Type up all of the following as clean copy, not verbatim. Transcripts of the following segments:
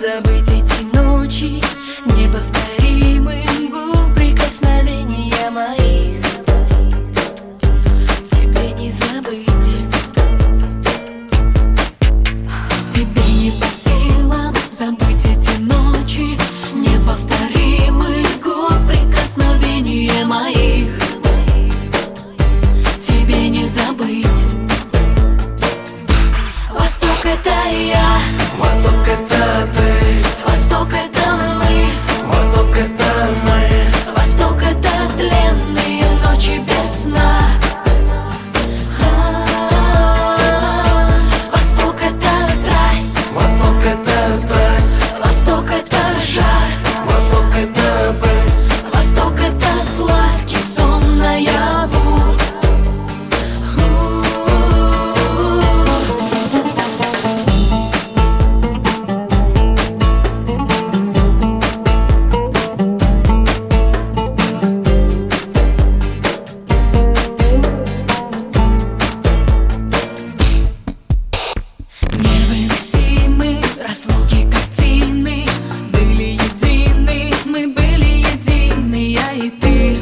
забыть эти ночи, неповторимым губ прикосновения моих. Тебе не забыть, тебе не по силам забыть эти ночи, неповторимых губ прикосновения моих. Тебе не забыть. Восток — это я, Восток — это ты, Восток — это мы, Восток — это мы. Восток — это тленные ночи без сна. Восток — это страсть, Восток — это страсть, Восток — это жар, Восток — это боль, Восток — это сладкий сон наяву. Невыносимы разлуки картины, были едины, мы были едины, я и ты.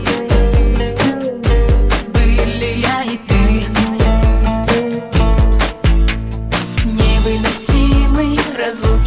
Были я и ты. Невыносимы разлуки